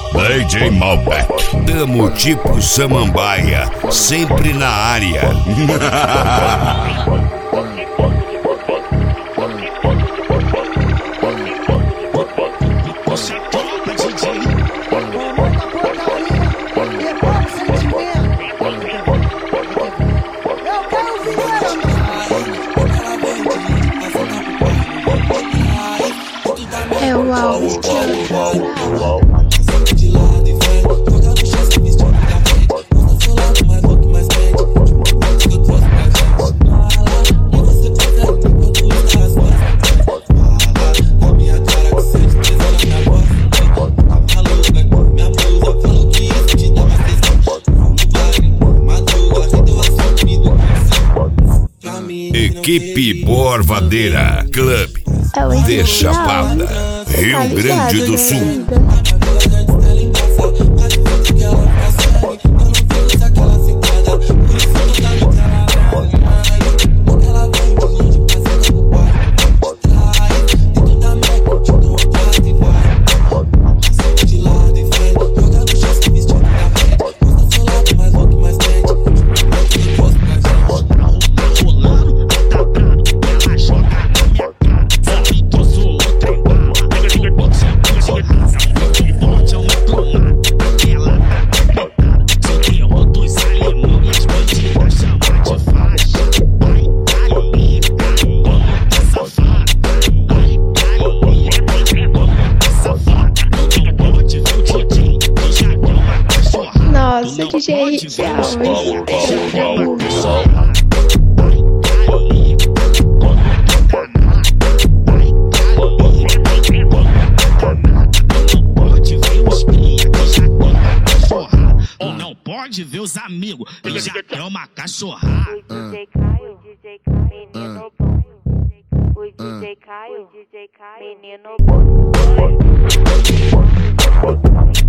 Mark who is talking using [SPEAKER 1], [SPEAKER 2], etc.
[SPEAKER 1] DJ Malbec.
[SPEAKER 2] Tamo tipo samambaia, sempre na área.
[SPEAKER 3] É o áudio que eu quero.
[SPEAKER 2] Equipe Borvadeira Club de Chapada, Rio Grande do Sul.
[SPEAKER 3] Nossa, DJ
[SPEAKER 4] Ou não pode ver os amigos, ele já quer uma cachorrada.
[SPEAKER 5] O DJ Caio, menino bom. O DJ Caio, menino bom.